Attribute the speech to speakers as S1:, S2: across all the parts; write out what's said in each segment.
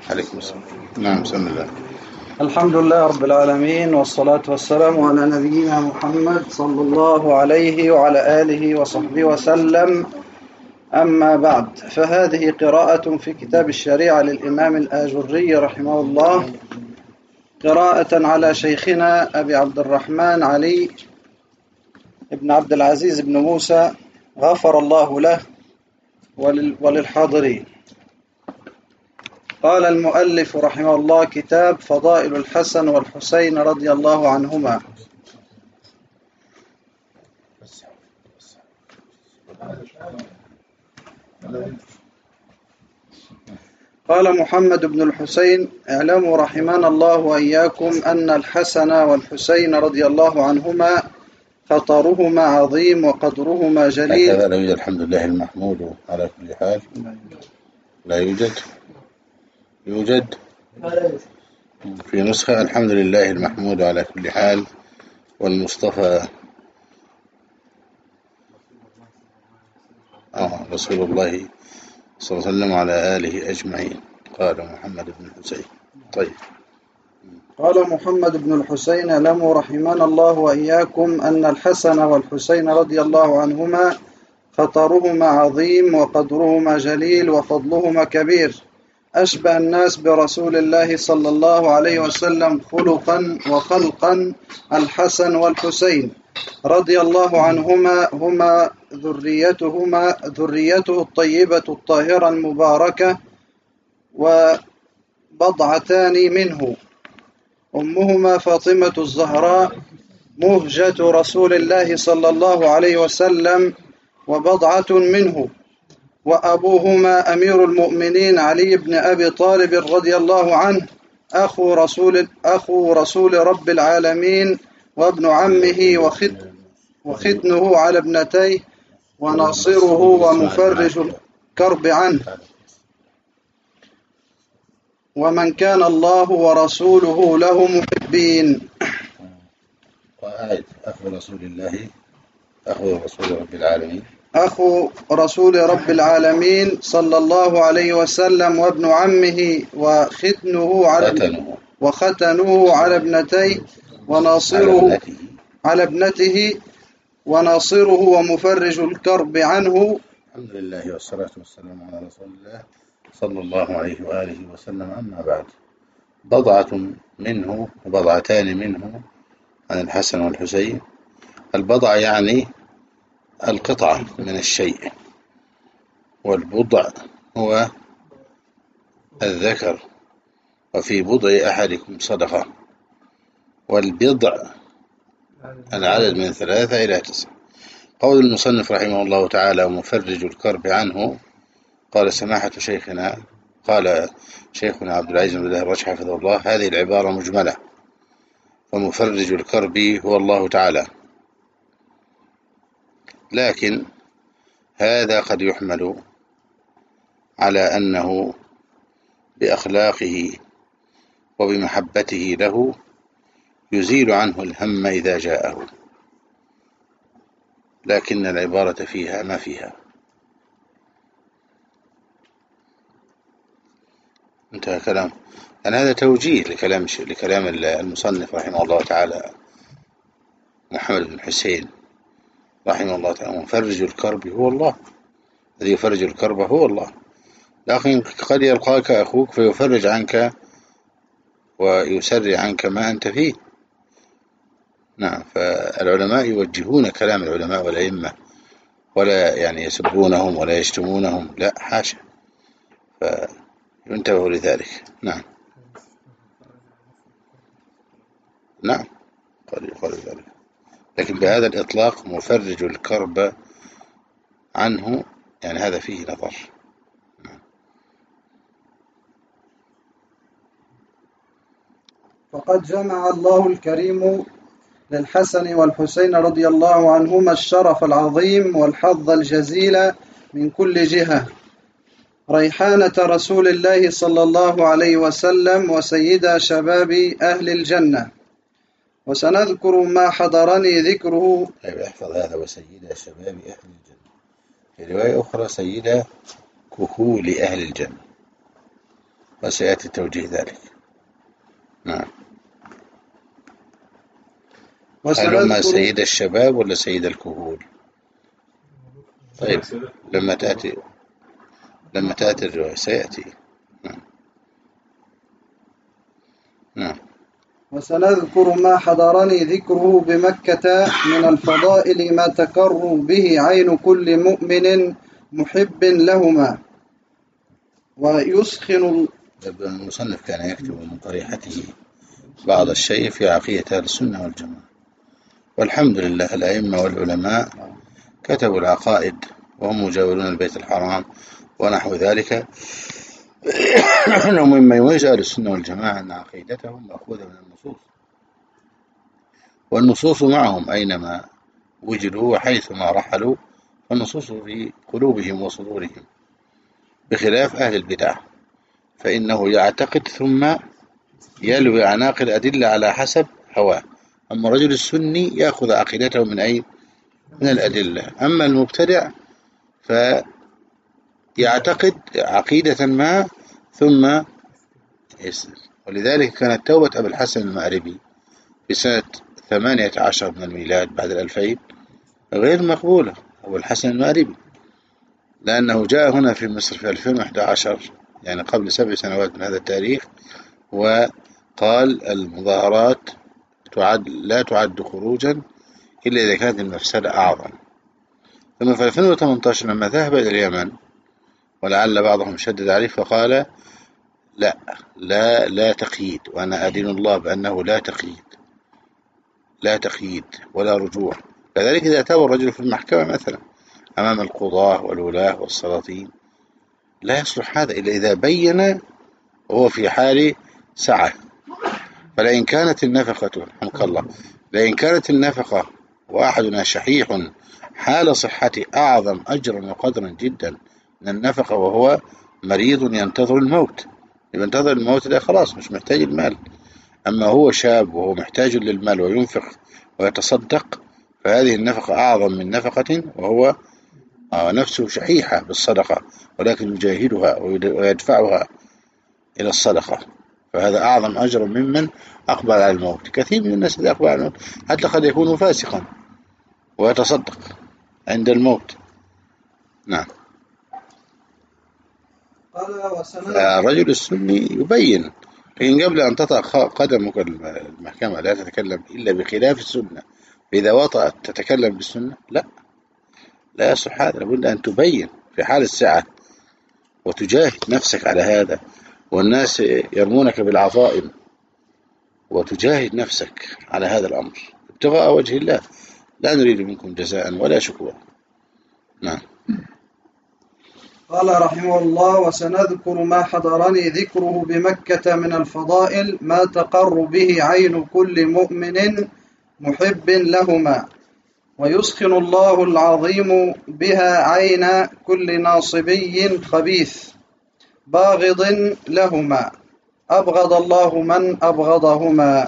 S1: عليكم السلام. نعم، بسم الله.
S2: الحمد لله رب العالمين، والصلاة والسلام على نبينا محمد صلى الله عليه وعلى آله وصحبه وسلم. أما بعد، فهذه قراءة في كتاب الشريعة للإمام الآجري رحمه الله، قراءة على شيخنا أبي عبد الرحمن علي بن عبد العزيز بن موسى غفر الله له وللحاضرين. قال المؤلف رحمه الله: كتاب فضائل الحسن والحسين رضي الله عنهما. قال محمد بن الحسين: اعلموا رحمنا الله وإياكم أن الحسن والحسين رضي الله عنهما خطرهما عظيم وقدرهما جليل.
S1: هكذا لا يوجد الحمد لله المحمود على كل حال. لا يوجد في نسخة الحمد لله المحمود على كل حال والمصطفى رسول الله صلى الله عليه وسلم على آله أجمعين. قال محمد بن الحسين. طيب.
S2: قال محمد بن الحسين: اعلموا رحمنا الله وإياكم أن الحسن والحسين رضي الله عنهما خطرهما عظيم وقدرهما جليل وفضلهما كبير، أشبه الناس برسول الله صلى الله عليه وسلم خلقا وخلقا الحسن والحسين رضي الله عنهما، هما ذريته الطيبة الطاهرة المباركة، وبضعتان منه، أمهما فاطمة الزهراء مهجة رسول الله صلى الله عليه وسلم وبضعة منه، وأبوهما أمير المؤمنين علي بن أبي طالب رضي الله عنه أخو رسول رب العالمين، وابن عمه وختنه على ابنتيه، وناصره ومفرج الكرب عنه، ومن كان الله ورسوله له محبين.
S1: أخو رسول الله، أخو رسول رب العالمين،
S2: أخو رسول رب العالمين صلى الله عليه وسلم، وابن عمه وختنه على ابنتيه، وناصره على ابنته، وناصره ومفرج الكرب عنه.
S1: الحمد لله والصلاة والسلام على رسول الله صلى الله عليه وآله وسلم. أما بعد، بضعة منه وبضعتان منه عن الحسن والحسين. البضع يعني القطعة من الشيء، والبضع هو الذكر، وفي بضع أحدكم صدقة، والبضع العدد من 3 إلى 9. قول المصنف رحمه الله تعالى: ومفرج الكرب عنه، قال سماحة شيخنا عبد العزيز بن الله الرشح حفظه الله: هذه العبارة مجملة، فمفرج الكرب هو الله تعالى، لكن هذا قد يحمل على أنه بأخلاقه وبمحبته له يزيل عنه الهم إذا جاءه، لكن العبارة فيها ما فيها. انتهى كلام. يعني هذا توجيه لكلام المصنف رحمه الله تعالى محمد بن حسين رحمه الله تعالى: مفرج الكرب هو الله، الذي يفرج الكرب هو الله، لكن قد يلقاك أخوك فيفرج عنك ويسري عنك ما أنت فيه. نعم. فالعلماء يوجهون كلام العلماء والأئمة، ولا يعني يسبونهم ولا يشتمونهم، لا، حاشا، فينتبهوا لذلك. نعم قال يقال ذلك، لكن بهذا الإطلاق مفرج الكرب عنه، يعني هذا فيه نظر.
S2: فقد جمع الله الكريم للحسن والحسين رضي الله عنهما الشرف العظيم والحظ الجزيل من كل جهة، ريحانة رسول الله صلى الله عليه وسلم وسيدا شباب أهل الجنة. وسنذكر ما حضرني ذكره.
S1: احفظ هذا: وسيدا شباب أهل الجنة. في رواية أخرى: سيدا كهول أهل الجنة. وسيأتي توجيه ذلك. نعم. هل هما سيد الشباب ولا سيد الكهول؟ طيب لما تأتي الرواية سيأتي. نعم. نعم.
S2: وسنذكر ما حضرني ذكره بمكة من الفضائل ما تقر به عين كل مؤمن محب لهما ويسخن.
S1: المصنف كان يكتب من طريحته بعض الشيء في عقيدة أهل السنة والجماعة، والحمد لله الأئمة والعلماء كتبوا العقائد وهم مجاورون البيت الحرام ونحو ذلك. مما يميز أهل السنة والجماعة أن عقيدتهم مأخوذة من النصوص، والنصوص معهم أينما وجدوا وحيثما رحلوا، فالنصوص في قلوبهم وصدورهم، بخلاف أهل البدع فإنه يعتقد ثم يلوي أعناق الأدلة على حسب هواه. أما الرجل السني يأخذ عقيدته من أي من الأدلة. أما المبتدع فيعتقد عقيدة ما ثم يسلم. ولذلك كانت توبة أبي الحسن المأربي في سنة 18 من الميلاد بعد 2000 غير مقبولة. أبو الحسن المأربي لأنه جاء هنا في مصر في 2011، يعني قبل 7 سنوات من هذا التاريخ، وقال المظاهرات لا تعد خروجا إلا إذا كانت المفسدة أعظم. ثم في 2018 لما ذهب إلى اليمن، ولعل بعضهم شدد عليه، فقال لا تقييد، وأنا أدين الله بأنه لا تقييد ولا رجوع. كذلك إذا أتى الرجل في المحكمة مثلا أمام القضاة والولاة والسلاطين لا يصلح هذا إلا إذا بين وهو في حال سعة. فلئن كانت النفقة رحمك الله، لئن كانت النفقة وأحدنا شحيح حال صحته أعظم أجرا وقدرا جدا من النفقة وهو مريض ينتظر الموت. ينتظر الموت ده خلاص مش محتاج المال. أما هو شاب وهو محتاج للمال وينفق ويتصدق، فهذه النفقة أعظم من نفقة وهو نفسه شحيحة بالصدقة، ولكن يجاهدها ويدفعها إلى الصدقة، فهذا أعظم أجر ممن أقبل على الموت. كثير من الناس إذا أقبل على الموت حتى قد يكون فاسقا ويتصدق عند الموت. نعم. الرجل السني يبين، لكن قبل أن تطأ قدمك المحكمة لا تتكلم إلا بخلاف السنة. فإذا وطأت تتكلم بالسنة لا يصح هذا. لابد أن تبين في حال السعة وتجاهد نفسك على هذا، والناس يرمونك بالعظائم وتجاهد نفسك على هذا الأمر ابتغاء وجه الله، لا نريد منكم جزاء ولا شكورا. نعم.
S2: قال رحمه الله: وسنذكر ما حضرني ذكره بمكة من الفضائل ما تقر به عين كل مؤمن محب لهما، ويسخن الله العظيم بها عين كل ناصبي خبيث باغض لهما، أبغض الله من أبغضهما.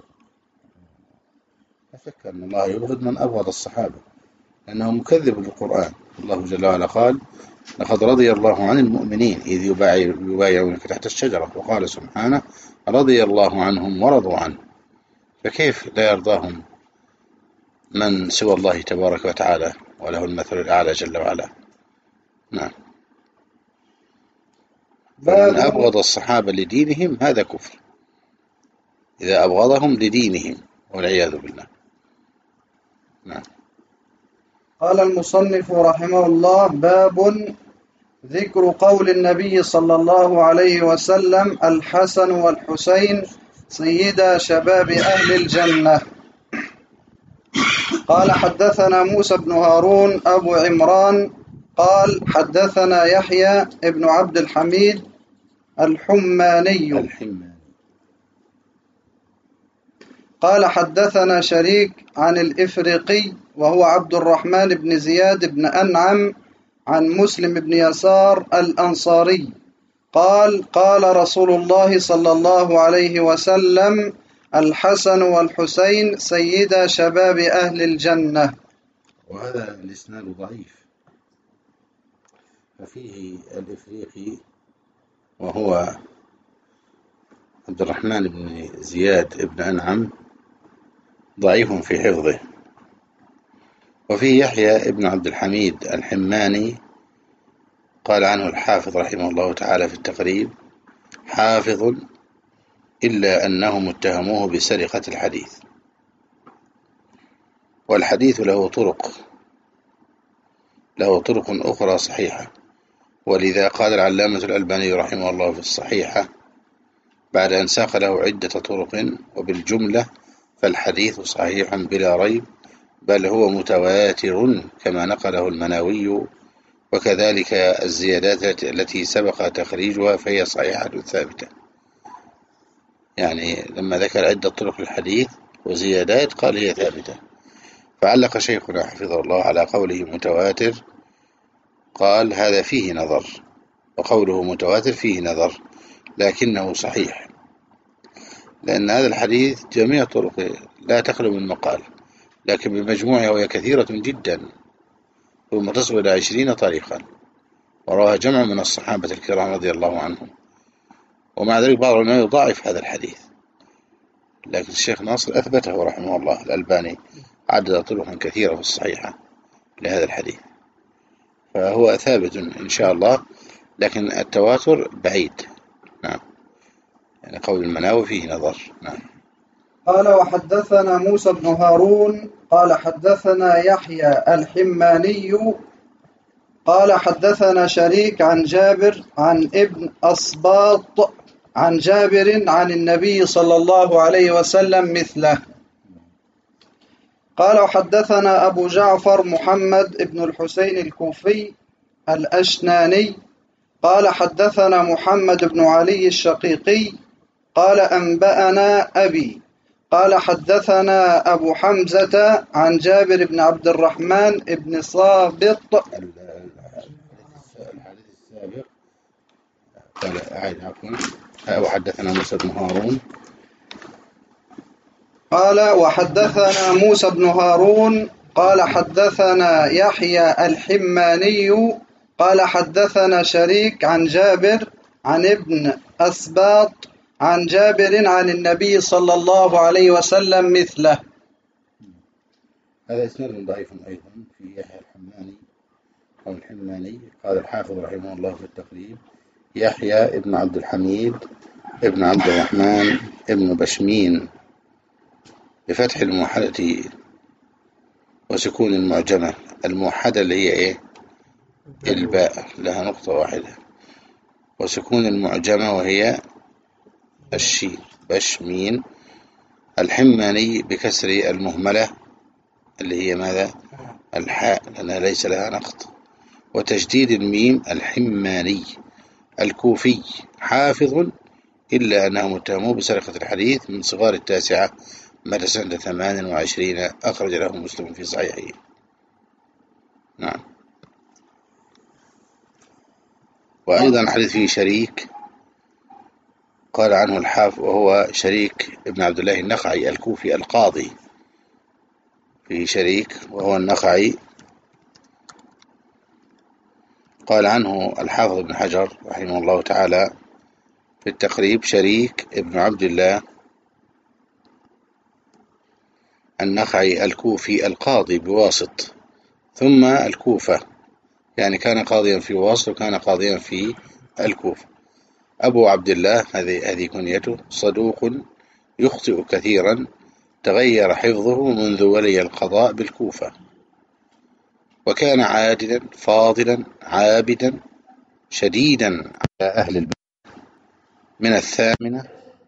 S1: لا شك أن الله يبغض من أبغض الصحابة لأنه مكذب للقرآن. الله جل وعلا قال: لقد رضي الله عن المؤمنين إذ يبايعونك تحت الشجرة، وقال سبحانه: رضي الله عنهم ورضوا عنه. فكيف لا يرضاهم من سوى الله تبارك وتعالى وله المثل الأعلى جل وعلا؟ نعم. من أبغض الصحابة لدينهم هذا كفر، إذا أبغضهم لدينهم والعياذ بالله. نعم.
S2: قال المصنف رحمه الله: باب ذكر قول النبي صلى الله عليه وسلم: الحسن والحسين سيدا شباب أهل الجنة. قال: حدثنا موسى بن هارون أبو عمران قال: حدثنا يحيى ابن عبد الحميد الحماني قال: حدثنا شريك عن الإفريقي وهو عبد الرحمن بن زياد بن أنعم عن مسلم بن يسار الأنصاري قال: قال رسول الله صلى الله عليه وسلم: الحسن والحسين سيدا شباب أهل الجنة.
S1: وهذا الإسناد ضعيف، ففيه الإفريقي وهو عبد الرحمن بن زياد بن أنعم ضعيف في حفظه. وفيه يحيى بن عبد الحميد الحماني قال عنه الحافظ رحمه الله تعالى في التقريب: حافظ إلا أنهم اتهموه بسرقة الحديث. والحديث له طرق أخرى صحيحة، ولذا قال العلامة الألباني رحمه الله في الصحيحة بعد أن ساق له عدة طرق: وبالجملة فالحديث صحيح بلا ريب، بل هو متواتر كما نقله المناوي، وكذلك الزيادات التي سبق تخريجها فهي صحيحة ثابتة. يعني لما ذكر عدة طرق الحديث وزيادات قال هي ثابتة. فعلق شيخنا حفظه الله على قوله متواتر، قال هذا فيه نظر، وقوله متواتر فيه نظر، لكنه صحيح، لأن هذا الحديث جميع طرقه لا تخلو من مقال، لكن بمجموعها وهي كثيرة جدا، ثم تصل إلى 20 طريقا، ورواها جمع من الصحابة الكرام رضي الله عنهم. ومع ذلك بعض العلماء يضاعف هذا الحديث، لكن الشيخ ناصر أثبته رحمه الله الألباني عدد طرق كثيرة في الصحيحة لهذا الحديث، فهو ثابت إن شاء الله، لكن التواتر بعيد. نعم، يعني قول المناوي فيه نظر. نعم.
S2: قال وحدثنا موسى بن هارون قال حدثنا يحيى الحماني قال حدثنا شريك عن جابر عن ابن أصباط عن جابر عن النبي صلى الله عليه وسلم مثله. قال وحدثنا أبو جعفر محمد بن الحسين الكوفي الأشناني قال حدثنا محمد بن علي الشقيقي قال أنبأنا أبي قال حدثنا أبو حمزة عن جابر بن عبد الرحمن بن صابط.
S1: الحديث السابق قال أعيد عفوا. وحدثنا موسى بن هارون
S2: قال وحدثنا موسى بن هارون قال حدثنا يحيى الحماني قال حدثنا شريك عن جابر عن ابن أسباط عن جابر عن النبي صلى الله عليه وسلم مثله.
S1: هذا إسناد ضعيف أيضا في يحيى الحماني أو الحماني. قال الحافظ رحمه الله في التقريب: يحيى ابن عبد الحميد ابن عبد الرحمن ابن بشمين بفتح الموحدة وسكون المعجمة. الموحدة اللي هي إيه؟ الباء لها نقطة واحدة، وسكون المعجمة وهي الشين بشمين. الحماني بكسر المهملة اللي هي ماذا؟ الحاء، لأنها ليس لها نقط، وتجديد الميم. الحماني الكوفي حافظ إلا أنه متهم بسرقة الحديث من صغار التاسعة مات سنة 28 أخرج له مسلم في صحيحه. نعم. وأيضا الحديث فيه شريك قال عنه الحافظ، وهو شريك ابن عبد الله النخعي الكوفي القاضي. فيه شريك وهو النخعي قال عنه الحافظ ابن حجر رحمه الله تعالى في التقريب: شريك ابن عبد الله النخعي الكوفي القاضي بواسط ثم الكوفة، يعني كان قاضيا في واسط وكان قاضيا في الكوفة. أبو عبد الله هذه كنيته، صدوق يخطئ كثيرا، تغير حفظه منذ ولي القضاء بالكوفة، وكان عادلا فاضلا عابدا شديدا على أهل البيت. من 8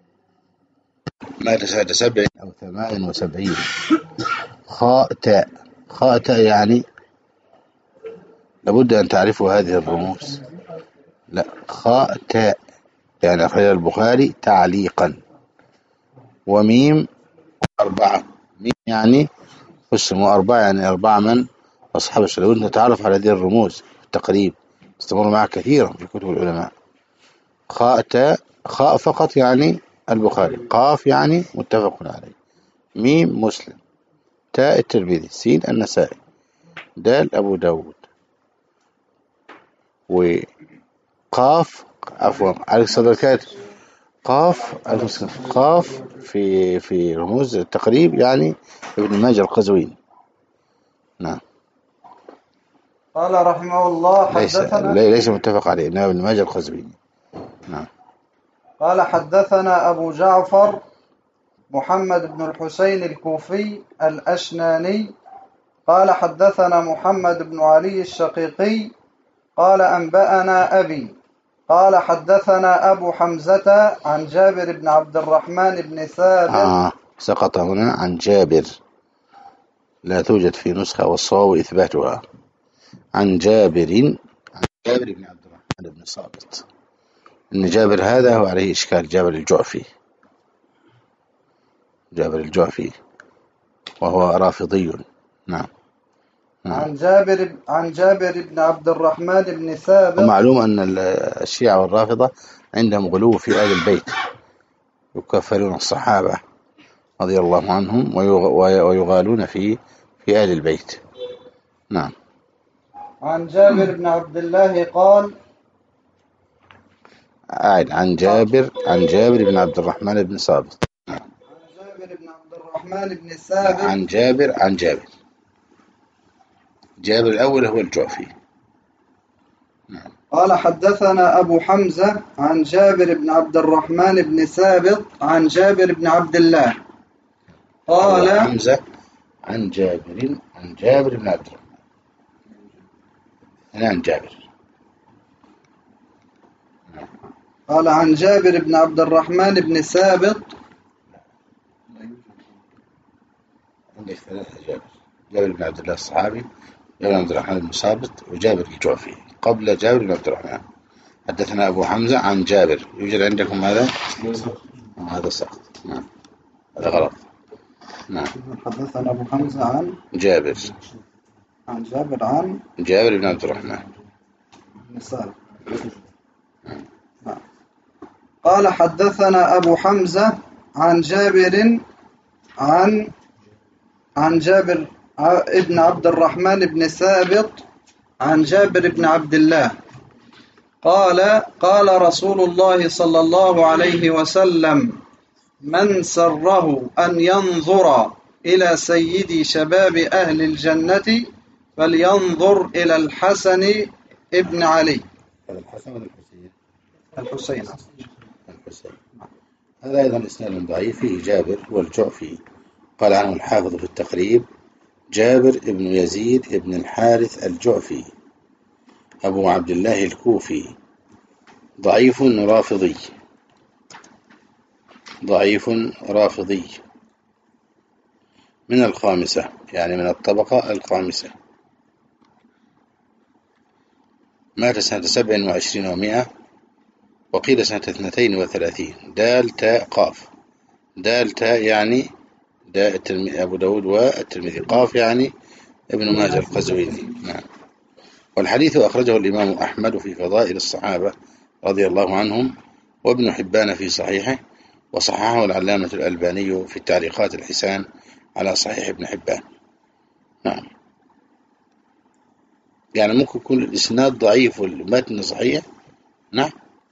S1: مات سنة 7 أو 78. خاء تاء يعني لابد أن تعرفوا هذه الرموز. لا، خاء تاء يعني أخرج البخاري تعليقا. وميم 4، ميم يعني قسموا 4 يعني 4 من أصحاب الشلوين. نتعرف على هذه الرموز في التقريب، استمر معها كثيرا في كتب العلماء. خاء تاء، خاء فقط يعني البخاري، قاف يعني متفق عليه، ميم مسلم، تاء الترمذي، سين النسائي، دال أبو داود، وقاف عليك صدر كاتب قاف قاف في رموز التقريب يعني ابن ماجه القزويني. نعم.
S2: قال رحمه الله
S1: ليس متفق عليه، إنه ابن ماجه القزويني. نعم.
S2: قال حدثنا أبو جعفر محمد بن الحسين الكوفي الأشناني قال حدثنا محمد بن علي الشقيقي قال أنبأنا أبي قال حدثنا أبو حمزة عن جابر بن عبد الرحمن بن ثابت.
S1: سقط هنا عن جابر، لا توجد في نسخة، والصواب إثباتها. عن جابر بن عبد الرحمن بن ثابت. إن جابر هذا هو عليه إشكال، جابر الجعفي وهو رافضي. نعم.
S2: عن جابر بن عبد الرحمن بن ثابت.
S1: ومعلوم أن الشيعة والرافضة عندهم غلو في آل البيت، يكفرون الصحابة رضي الله عنهم ويغالون في آل البيت. نعم.
S2: عن جابر بن عبد الله قال
S1: عن جابر بن عبد الرحمن بن ثابت.
S2: عن جابر بن عبد الرحمن بن ثابت.
S1: عن جابر الأول هو الجعفي. نعم.
S2: قال حدثنا أبو حمزة عن جابر بن عبد الرحمن بن ثابت عن جابر بن عبد الله قال
S1: حمزة عن جابر بن عبد الرحمن. عن جابر.
S2: قال عن جابر بن عبد الرحمن بن ثابت.
S1: عندك ثلاثة جابر بن عبد الله الصحابي، جابر بن عبد الرحمن بن ثابت، وجابر الجعفي قبل جابر بن عبد الرحمن. حدثنا أبو حمزة عن جابر. يوجد عندكم هذا؟ هذا سقط. نعم، هذا غلط. نعم.
S2: حدثنا أبو حمزة عن
S1: جابر بن عبد الرحمن
S2: بن ثابت. قال حدثنا أبو حمزة عن جابر عن جابر ابن عبد الرحمن بن ثابت عن جابر بن عبد الله قال رسول الله صلى الله عليه وسلم من سره أن ينظر إلى سيد شباب أهل الجنة فلينظر إلى الحسن ابن علي. الحسين.
S1: هذا أيضا إسناد ضعيف، فيه جابر والجعفي. قال عنه الحافظ في التقريب: جابر ابن يزيد ابن الحارث الجعفي أبو عبد الله الكوفي، ضعيف رافضي من الخامسة، يعني من الطبقة الخامسة. مات سنة 27 و100، وقيل سنة 32. دال تاء قاف. دال تاء يعني أبو داود والترمذي، قاف يعني ابن ماجه القزويني. نعم. والحديث أخرجه الإمام أحمد في فضائل الصحابة رضي الله عنهم، وابن حبان في صحيحه، وصححه العلامة الألباني في التعليقات الحسان على صحيح ابن حبان. نعم. يعني ممكن يكون الإسناد ضعيف والمتن صحيح. نعم.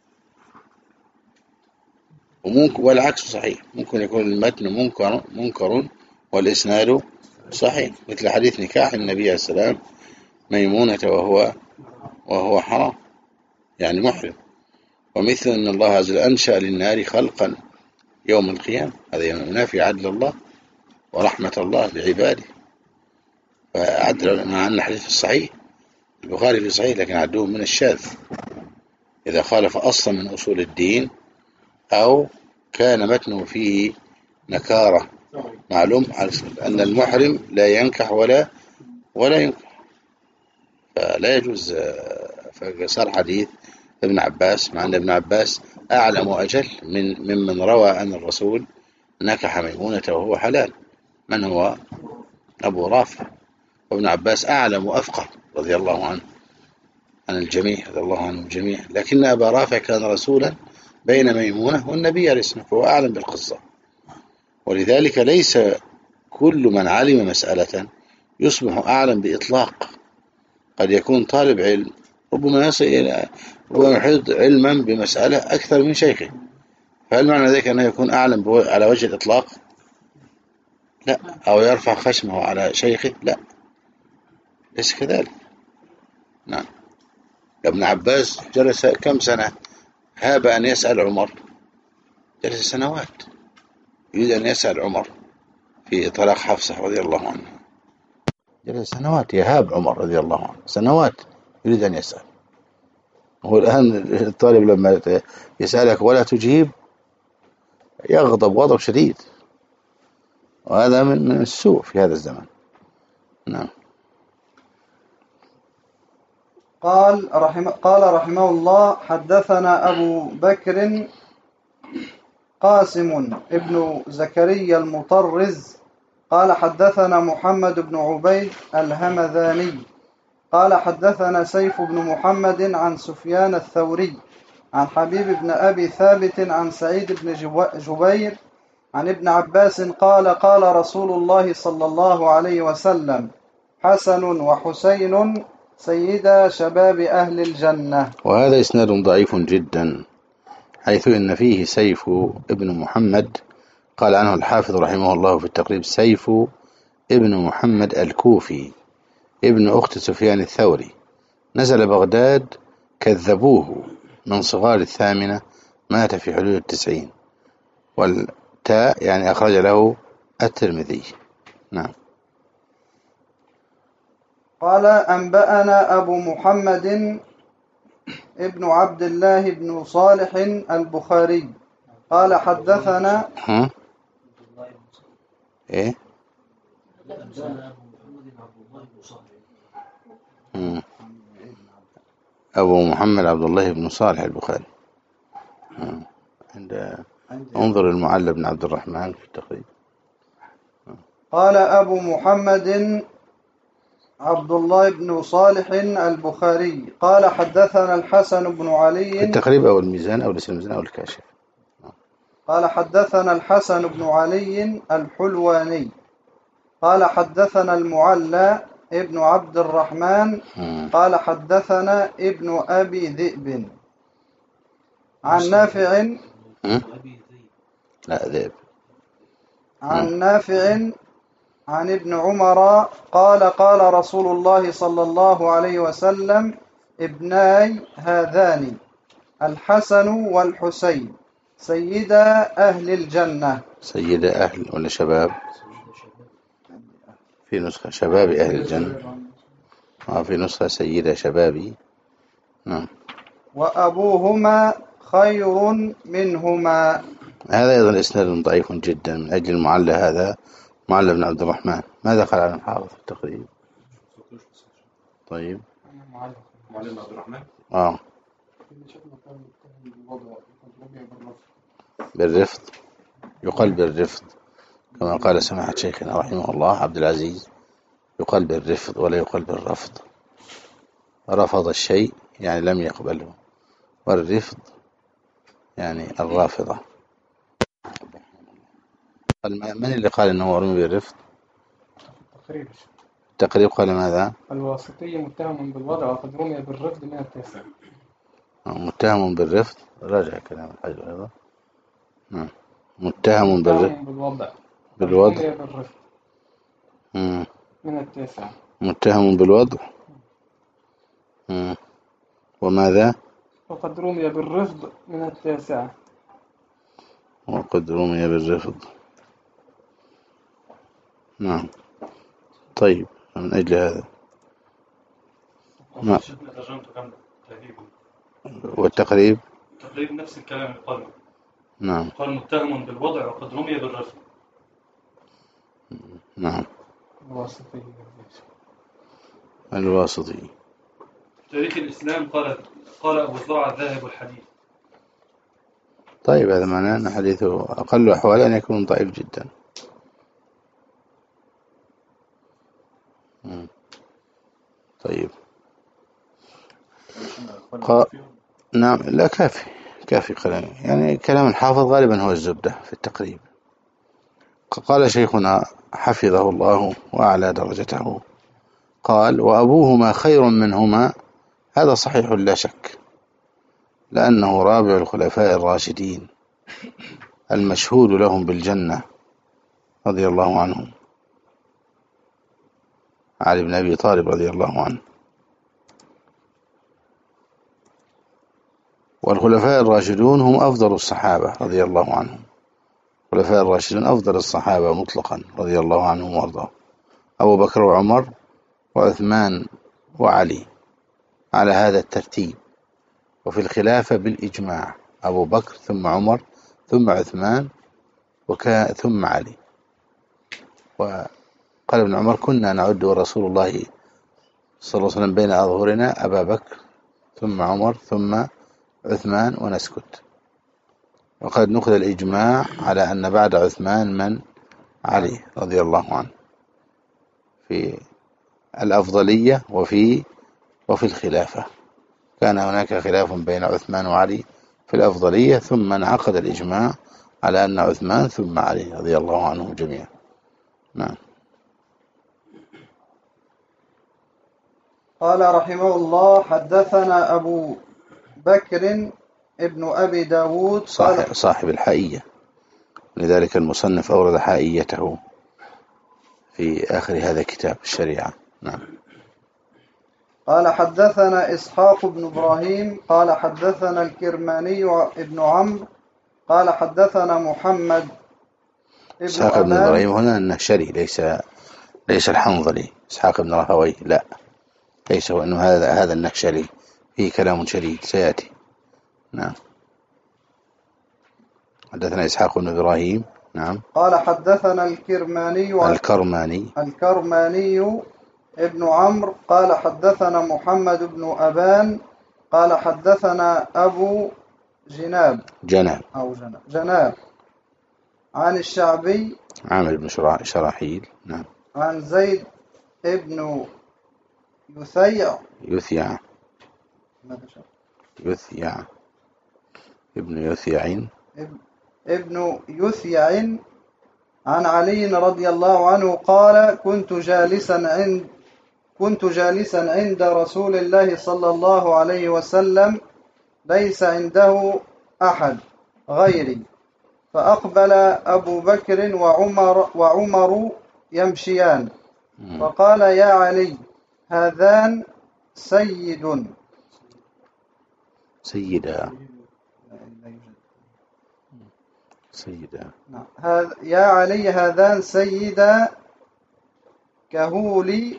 S1: وممكن والعكس صحيح، ممكن يكون المتن منكر والإسناد صحيح، مثل حديث نكاح النبي عليه السلام ميمونة وهو حرام، يعني محرم. ومثل أن الله عز وجل أنشأ للنار خلقا يوم القيامة، هذا ينافي عدل الله ورحمة الله لعباده. فعدل مع أن الحديث الصحيح البخاري في صحيح، لكن عدوه من الشاذ إذا خالف أصلا من أصول الدين، أو كان متنه فيه نكارة. معلوم أن المحرم لا ينكح ولا ينكح، فلا يجوز. فصار حديث ابن عباس، مع أن ابن عباس أعلم وأجل ممن روى أن الرسول نكح ميمونة وهو حلال، من هو أبو رافع. وابن عباس أعلم وأفقه رضي الله عنه عن الجميع، رضي الله عنهم الجميع، لكن أبا رافع كان رسولا بين ميمونة والنبي عليه الصلاة والسلام، فهو أعلم بالقصة. ولذلك ليس كل من علم مسألة يصبح أعلم بإطلاق. قد يكون طالب علم ربما يصل إلى ويحيط علما بمسألة أكثر من شيخه، فهل معنى ذلك أنه يكون أعلم على وجه الإطلاق؟ لا. أو يرفع خشمه على شيخه؟ لا، ليس كذلك. نعم. ابن عباس جلس كم سنة هاب أن يسأل عمر، جلس سنوات يريد أن يسأل عمر في طلاق حفصة رضي الله عنها، جلس سنوات يهاب عمر رضي الله عنه، سنوات يريد أن يسأل. هو الآن الطالب لما يسألك ولا تجيب يغضب غضب شديد، وهذا من السوء في هذا الزمن. نعم.
S2: قال رحمه الله: حدثنا أبو بكر قاسم ابن زكريا المطرز قال حدثنا محمد بن عبيد الهمذاني قال حدثنا سيف بن محمد عن سفيان الثوري عن حبيب بن أبي ثابت عن سعيد بن جبير عن ابن عباس قال قال رسول الله صلى الله عليه وسلم: حسن وحسين سيدا شباب أهل الجنة.
S1: وهذا إسناد ضعيف جدا، حيث إن فيه سيف ابن محمد، قال عنه الحافظ رحمه الله في التقريب: سيف ابن محمد الكوفي ابن أخت سفيان الثوري، نزل بغداد، كذبوه، من صغار الثامنة، مات في حدود 90، والتاء يعني أخرج له الترمذي. نعم.
S2: قال: أنبأنا أبو محمد ابن عبد الله بن صالح البخاري قال حدثنا
S1: إيه؟ أبو محمد عبد الله بن صالح البخاري. انظر المعلى بن عبد الرحمن في التقريب.
S2: قال أبو محمد عبد الله بن صالح البخاري قال حدثنا الحسن بن علي.
S1: التقريب أو الميزان أو ليس الميزان أو الكاشف.
S2: قال حدثنا الحسن بن علي الحلواني قال حدثنا المعلى ابن عبد الرحمن قال حدثنا ابن أبي ذئب عن نافع.
S1: لا، ذئب.
S2: عن نافع عن ابن عمر قال قال رسول الله صلى الله عليه وسلم: ابناي هذان الحسن والحسين سيدا أهل الجنة.
S1: سيدا أهل ولا شباب؟ في نسخة شباب أهل الجنة، في نسخة سيدا شبابي. نعم.
S2: وأبوهما خير منهما.
S1: هذا أيضا إسناد ضعيف جدا من أجل المعلى هذا، معلى بن عبد الرحمن. ماذا قال عن الحافظ في التقريب؟ طيب.
S3: معلى بن عبد الرحمن
S1: بالرفض، يقال بالرفض كما قال سماحة شيخنا رحمه الله عبد العزيز، يقال بالرفض ولا يقال بالرفض. رفض الشيء يعني لم يقبله، والرفض يعني الرافضة. من اللي قال انه رمي بالرفض؟ التقريب قال ماذا؟
S3: الواسطي متهم بالوضع وقد رمي بالرفض من التاسع.
S1: متهم بالرفض، راجع كلام الحاج أيضا. متهم
S3: بالوضع بالرفض من التاسع.
S1: متهم بالوضع. وماذا؟
S3: وقد رمي بالرفض من التاسع.
S1: وقد رمي بالرفض. نعم. طيب، من أجل هذا والتقريب
S3: نفس الكلام القلب.
S1: نعم.
S3: قال متهم بالوضع وقد رمي بالرفض.
S1: نعم.
S3: الواسطي. تاريخ الإسلام قال أبو زرع الذاهب الحديث.
S1: طيب، هذا معناه أن حديثه أقل أحوال أن يكون ضعيف جدا. طيب. نعم، لا، كافي كلام، يعني كلام الحافظ غالبا هو الزبدة في التقريب. قال شيخنا حفظه الله وأعلى درجته، قال: وأبوهما خير منهما. هذا صحيح لا شك، لأنه رابع الخلفاء الراشدين المشهود لهم بالجنة رضي الله عنهم، علي بن أبي طالب رضي الله عنه. والخلفاء الراشدون هم أفضل الصحابة رضي الله عنهم. الخلفاء الراشدون أفضل الصحابة مطلقا رضي الله عنهم وارضاهم، أبو بكر وعمر وعثمان وعلي على هذا الترتيب. وفي الخلافة بالإجماع أبو بكر ثم عمر ثم عثمان ثم علي. وقال ابن عمر: كنا نعد رسول الله صلى الله عليه وسلم بين أظهرنا أبا بكر ثم عمر ثم عثمان ونسكت. وقد نقل الإجماع على أن بعد عثمان من؟ علي رضي الله عنه في الأفضلية وفي الخلافة. كان هناك خلاف بين عثمان وعلي في الأفضلية، ثم انعقد الإجماع على أن عثمان ثم علي رضي الله عنهم جميعا. نعم.
S2: قال رحمه الله: حدثنا أبو بكر ابن أبي داود
S1: صاحب الحائية، لذلك المصنف أورد حائيته في آخر هذا الكتاب الشريعة. نعم.
S2: قال حدثنا إسحاق بن إبراهيم قال حدثنا الكرماني ابن عمرو قال حدثنا محمد ابن
S1: إسحاق بن إبراهيم هنا النهشري، ليس الحنظلي إسحاق بن راهويه، لا ليس هو، إنه هذا النهشري فيه كلام شديد سيأتي. نعم. حدثنا إسحاق بن إبراهيم. نعم.
S2: قال حدثنا الكرماني ابن عمرو قال حدثنا محمد بن أبان قال حدثنا أبو جناب عن الشعبي
S1: عامر بن شراحيل. نعم.
S2: عن زيد ابن يثيع ابن يثيع عن علي رضي الله عنه قال: كنت جالسا عند رسول الله صلى الله عليه وسلم ليس عنده أحد غيري، فأقبل أبو بكر وعمر يمشيان، فقال: يا علي، هذان سيدا. يا علي، هذان سيدا كهول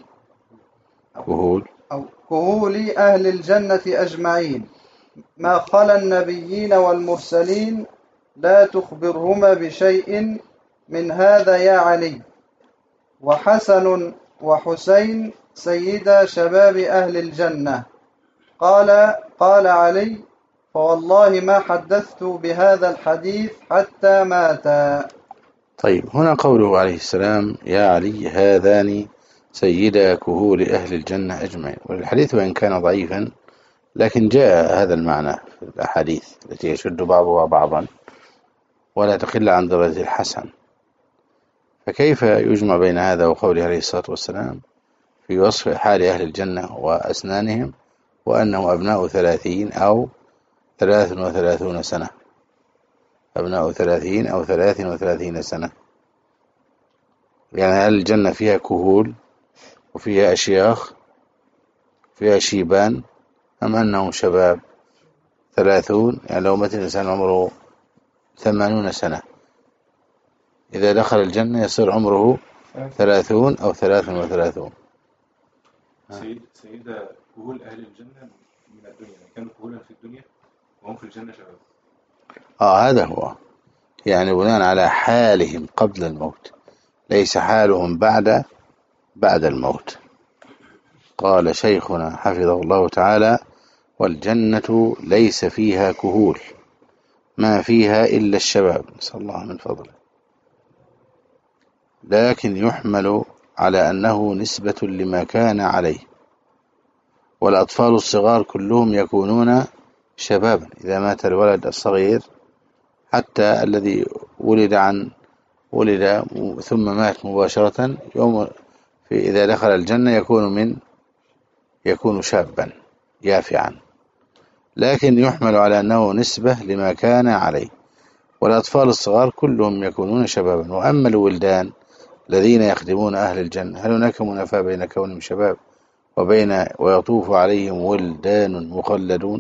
S2: أهل الجنة أجمعين، ما خلا النبيين والمرسلين، لا تخبرهما بشيء من هذا يا علي. وحسن وحسين سيدا شباب أهل الجنة. قال علي: فوالله ما حدثت بهذا الحديث حتى ماتا.
S1: طيب، هنا قوله عليه السلام: يا علي، هذان سيدا كهول أهل الجنة أجمعين. والحديث وإن كان ضعيفا، لكن جاء هذا المعنى في الأحاديث التي يشد بعضها بعضا ولا تقل عن درجة الحسن. فكيف يجمع بين هذا وقوله عليه الصلاة والسلام في وصف حال أهل الجنة وأسنانهم وأنهم أبناء 30 أو 33 سنة، أبناء 30 أو 33 سنة؟ يعني هل الجنة فيها كهول وفيها أشياخ فيها شيبان، أم أنهم شباب 30؟ يعني لو مات الإنسان عمره 80 سنة، إذا دخل الجنة يصير عمره 30 أو 33.
S4: سيدة كهول أهل الجنة من الدنيا، كانوا كهولا في الدنيا وهم في الجنة شباب.
S1: هذا هو، يعني بناء على حالهم قبل الموت، ليس حالهم بعد الموت. قال شيخنا حفظه الله تعالى: والجنة ليس فيها كهول، ما فيها إلا الشباب، نسأل الله من فضله، لكن يحمل على أنه نسبة لما كان عليه. والأطفال الصغار كلهم يكونون شبابا إذا مات الولد الصغير، حتى الذي ولد ثم مات مباشرة إذا دخل الجنة يكون شابا يافعا، لكن يحمل على أنه نسبة لما كان عليه. والأطفال الصغار كلهم يكونون شبابا. وأما الولدان الذين يخدمون أهل الجنة هل هناك منافاة بين كونهم شباب ويطوف عليهم ولدان مخلدون؟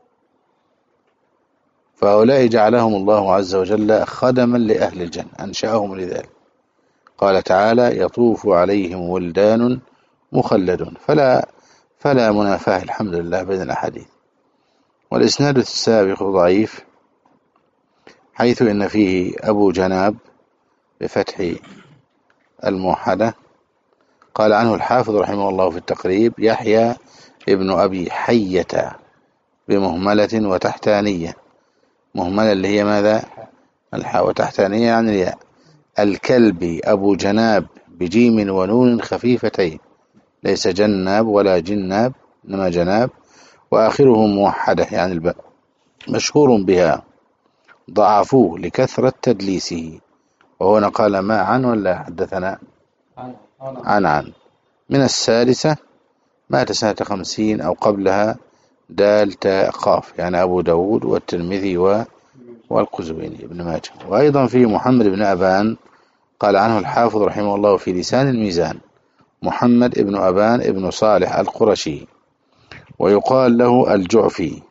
S1: فهؤلاء جعلهم الله عز وجل خدما لأهل الجنة، أنشأهم لذلك. قال تعالى يطوف عليهم ولدان مخلدون، فلا منافاة الحمد لله بين الأحاديث. والإسناد السابق ضعيف، حيث إن فيه أبو جناب بفتح الموحدة. قال عنه الحافظ رحمه الله في التقريب يحيى ابن أبي حية بمهملة وتحتانية. مهملة اللي هي ماذا؟ الحاء، وتحتانية يعني الياء. الكلبي أبو جناب بجيم ونون خفيفتين، ليس جناب ولا جناب إنما جناب، وآخره موحدة يعني الباء، مشهور بها، ضعفوه لكثرة تدليسه. وهنا قال ما عن ولا حدثنا عن من السادسة، مات سنة 50 أو قبلها، دال تاء قاف، يعني أبو داود والترمذي والقزويني ابن ماجه. وأيضا في محمد بن أبان قال عنه الحافظ رحمه الله في لسان الميزان محمد بن أبان بن صالح القرشي، ويقال له الجعفي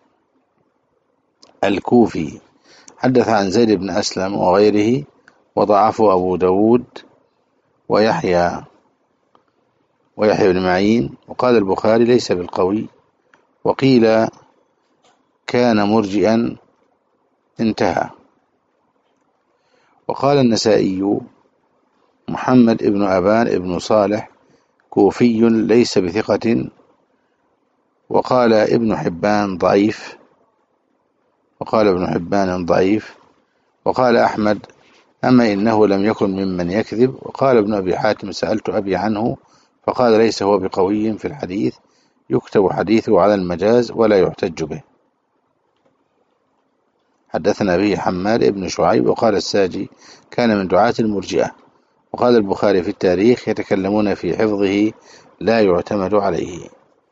S1: الكوفي، حدث عن زيد بن أسلم وغيره، وضعفه أبو داود ويحيى بن معين. وقال البخاري ليس بالقوي، وقيل كان مرجئا انتهى. وقال النسائي محمد بن أبان بن صالح كوفي ليس بثقة. وقال ابن حبان ضعيف. وقال أحمد أما إنه لم يكن ممن يكذب. وقال ابن أبي حاتم سألت أبي عنه فقال ليس هو بقوي في الحديث، يكتب حديثه على المجاز ولا يحتج به. حدثنا به حماد بن شعيب. وقال الساجي كان من دعاة المرجئة. وقال البخاري في التاريخ يتكلمون في حفظه لا يعتمد عليه.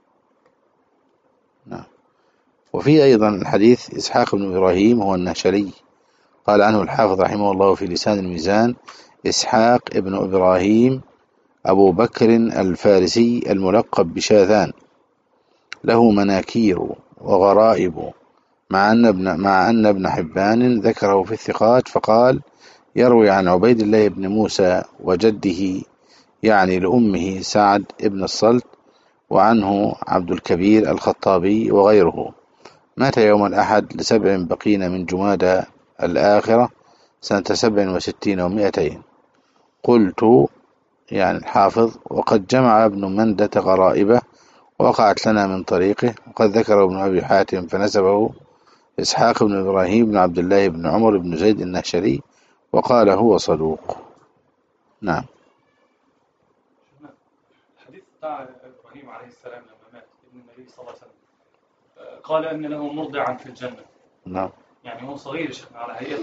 S1: نعم. وفي أيضا الحديث إسحاق بن إبراهيم هو النهشلي، قال عنه الحافظ رحمه الله في لسان الميزان إسحاق بن إبراهيم أبو بكر الفارسي الملقب بشاذان، له مناكير وغرائب، مع أن ابن حبان ذكره في الثقات فقال يروي عن عبيد الله بن موسى وجده يعني لأمه سعد ابن الصلت، وعنه عبد الكبير الخطابي وغيره. مات يوم الأحد ل7 بقين من جمادى الآخرة سنة 67 و200. قلت يعني الحافظ وقد جمع ابن مندة غرائبه وقعت لنا من طريقه، وقد ذكر ابن أبي حاتم فنسبه إسحاق بن إبراهيم بن عبد الله بن عمر بن زيد النهشلي، وقال هو صدوق. نعم.
S5: الحديث بتاع إبراهيم عليه السلام لما مات ابن النبي صلى الله عليه وسلم قال أن له مرضعا في الجنة.
S1: نعم.
S5: يعني هو صغير شيخنا على هيئته،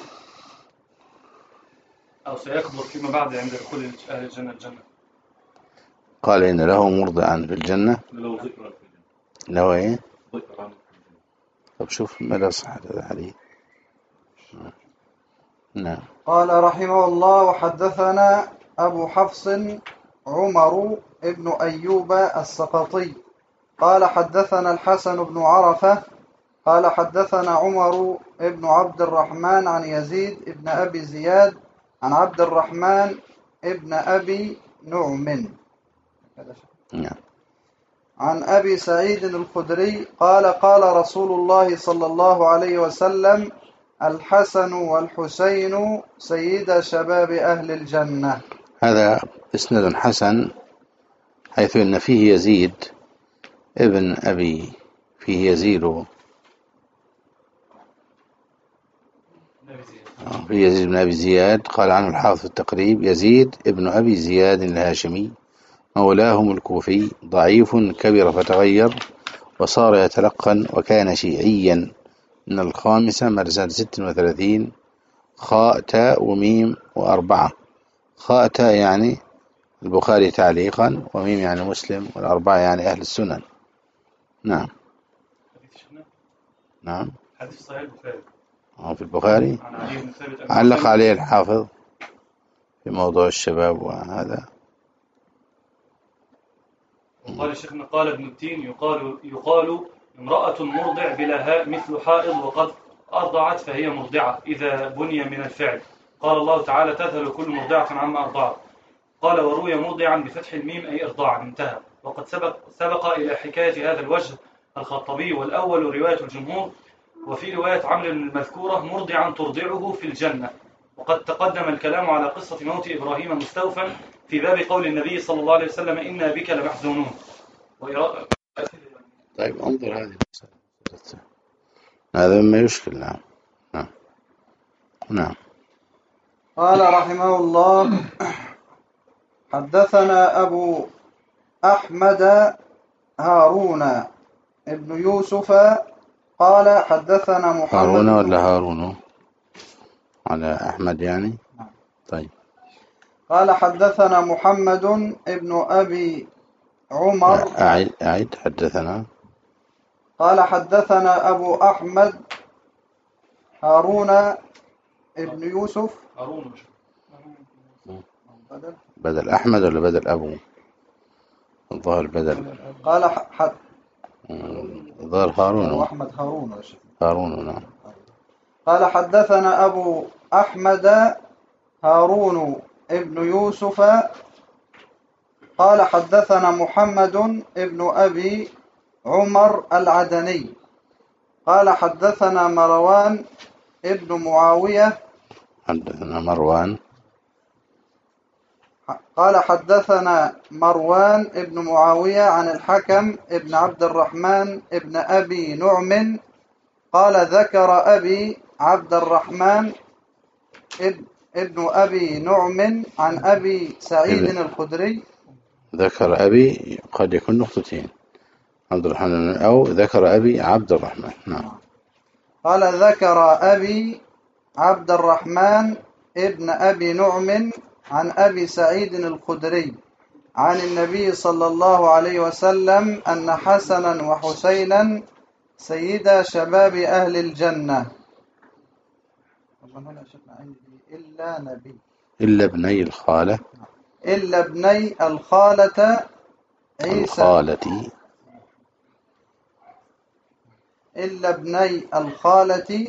S5: أو سيكبر فيما بعد عند دخول أهل الجنة الجنة.
S1: قال إن له مرضعا في الجنة، له إيه؟ طب شوف ماذا صحة هذا الحديث. نعم.
S2: قال رحمه الله وحدثنا أبو حفص عمر ابن أيوب السقطي قال حدثنا الحسن بن عرفة قال حدثنا عمر ابن عبد الرحمن عن يزيد ابن أبي زياد عن عبد الرحمن ابن أبي نعم عن أبي سعيد الخدري قال قال رسول الله صلى الله عليه وسلم الحسن والحسين سيد شباب أهل الجنة.
S1: هذا إسناد حسن، حيث إن فيه يزيد ابن أبي فيه يزيد بن أبي زياد. قال عنه الحافظ التقريب يزيد ابن أبي زياد الهاشمي مولاهم الكوفي، ضعيف كبر فتغير وصار يتلقن، وكان شيعيا من الخامسة مرسال 36، خاء تاء وميم و4. خاء تاء يعني البخاري تعليقا، وميم يعني مسلم، وال4 يعني أهل السنن. نعم.
S5: حديث شيخنا؟
S1: نعم.
S5: حديث صحيح البخاري.
S1: في البخاري
S5: عن علي بن ثابت
S1: علق عليه الحافظ في موضوع الشباب وهذا.
S5: وقال شيخنا قال ابن التين يقال امرأة مرضع بلا هاء مثل حائض وقد أرضعت فهي مرضعة إذا بني من الفعل. قال الله تعالى تذهل كل مرضعة عما أرضعت. قال وروي مرضعا بفتح الميم أي إرضاعا انتهى. وقد سبق إلى حكاية هذا الوجه الخطبي، والأول رواية الجمهور، وفي رواية عمرو المذكورة مرضعا ترضعه في الجنة. وقد تقدم الكلام على قصة موت إبراهيم مستوفا في باب قول النبي صلى الله عليه وسلم إنا بك لمحزونون.
S1: طيب انظر هذه المسألة، هذا مما يشكل. نعم نعم نعم.
S2: قال رحمه الله حدثنا أبو أحمد هارون ابن يوسف قال حدثنا محمد
S1: هارون ولا هارون على أحمد يعني؟ طيب.
S2: قال حدثنا محمد ابن أبي عمر.
S1: أعيد حدثنا.
S2: قال حدثنا أبو أحمد هارون ابن يوسف.
S5: هارون
S1: بدل أحمد ولا بدل أبو؟ الظاهر بدل.
S2: قال
S1: الظاهر هارون.
S2: أبو أحمد هارون.
S1: هارون نعم.
S2: قال حدثنا أبو أحمد هارون ابن يوسف قال حدثنا محمد ابن أبي عمر العدني قال حدثنا مروان ابن معاوية.
S1: حدثنا مروان.
S2: قال حدثنا مروان ابن معاوية عن الحكم ابن عبد الرحمن ابن أبي نعم قال ذكر أبي عبد الرحمن ابن أبي نعم عن أبي سعيد الخدري.
S1: ذكر أبي قد يكون نقطتين، عبد الرحمن أو ذكر أبي عبد الرحمن. نعم.
S2: قال ذكر أبي عبد الرحمن ابن أبي نعم عن أبي سعيد الخدري عن النبي صلى الله عليه وسلم أن حسنا وحسينا سيدا شباب أهل الجنة.
S1: إلا ابني الخالة.
S2: إلا ابني الخالة عيسى. إلا ابني الخالة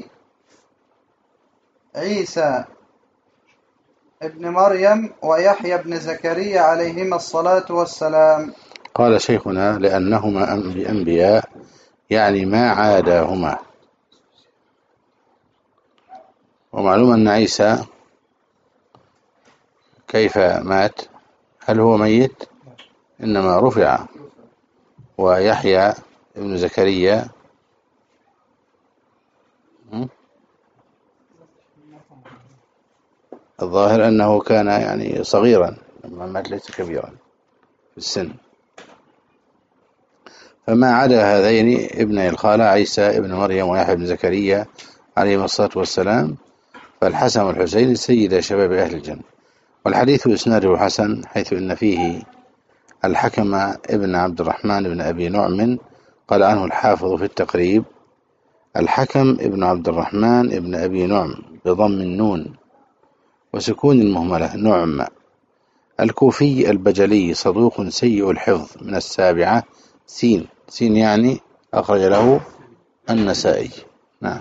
S2: عيسى ابن مريم ويحيى بن زكريا عليهما الصلاة والسلام.
S1: قال شيخنا لأنهما أنبياء يعني ما عاداهما. ومعلوم أن عيسى كيف مات؟ هل هو ميت؟ إنما رفع. ويحيى ابن زكريا الظاهر أنه كان يعني صغيرا لما مات، ليس كبيرا في السن. فما عدا هذين ابني الخالة عيسى ابن مريم ويحيى بن زكريا عليهما الصلاة والسلام فالحسن والحسين سيدا شباب أهل الجنة. والحديث إسناده حسن حيث إن فيه الحكم ابن عبد الرحمن ابن أبي نعم قال عنه الحافظ في التقريب الحكم ابن عبد الرحمن ابن أبي نعم بضم النون وسكون المهملة نعم الكوفي البجلي صدوق سيء الحفظ من السابعة سين يعني أخرج له النسائي. نعم.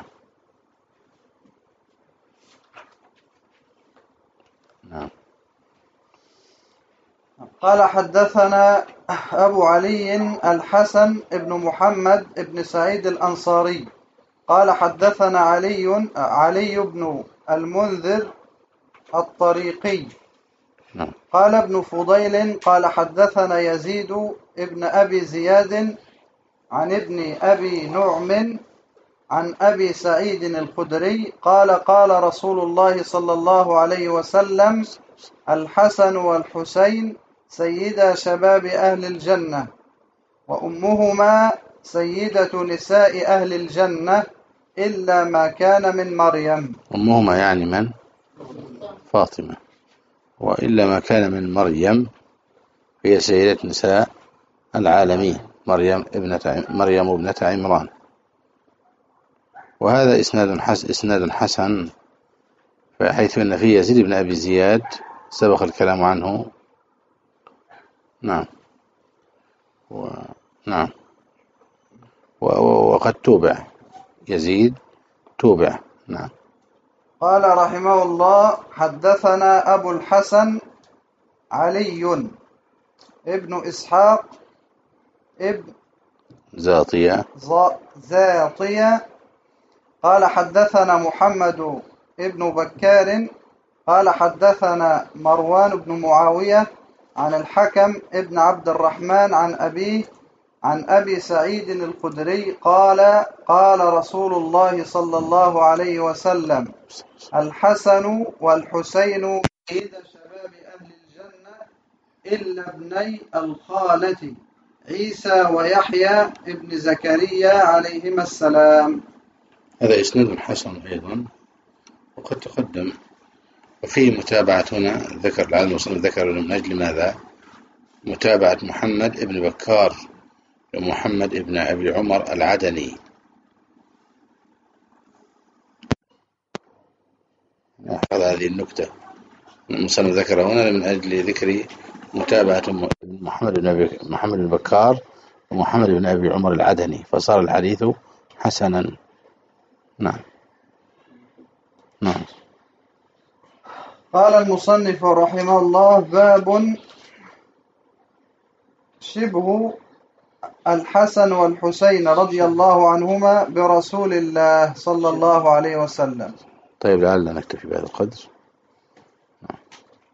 S2: قال حدثنا أبو علي الحسن ابن محمد ابن سعيد الأنصاري قال حدثنا علي بن المنذر الطريقي قال ابن فضيل قال حدثنا يزيد ابن أبي زياد عن ابن أبي نعم عن أبي سعيد الخدري قال قال رسول الله صلى الله عليه وسلم الحسن والحسين سيدا شباب أهل الجنة وأمهما سيدة نساء أهل الجنة إلا ما كان من مريم.
S1: أمهما يعني من؟ فاطمة. وإلا ما كان من مريم هي سيدة نساء العالمين مريم ابنة عمران. وهذا إسناد حسن، حيث أن في يزيد بن أبي زياد سبق الكلام عنه. نعم. نعم. وقد توبع يزيد، توبع. نعم.
S2: قال رحمه الله: حدثنا أبو الحسن علي ابن إسحاق ابن
S1: زاطية
S2: قال حدثنا محمد ابن بكار قال حدثنا مروان بن معاوية عن الحكم ابن عبد الرحمن عن أبي سعيد الخدري قال: قال رسول الله صلى الله عليه وسلم: الحسن والحسين سيد شباب أهل الجنة إلا ابني الخالة عيسى ويحيى ابن زكريا عليهما السلام.
S1: هذا إسناد حسن أيضا، وقد تقدم. وفيه متابعة هنا ذكر العالم المصنف ذكر من أجل ماذا؟ متابعة محمد ابن بكار ومحمد ابن أبي عمر العدني. أخذ هذه النكتة المصنف ذكر هنا من أجل ذكر متابعة محمد بن بكار ومحمد بن أبي عمر العدني، فصار الحديث حسنا. نعم. نعم.
S2: قال المصنف رحمه الله: باب شبه الحسن والحسين رضي الله عنهما برسول الله صلى الله عليه وسلم.
S1: طيب، لعلنا نكتفي بهذا القدر.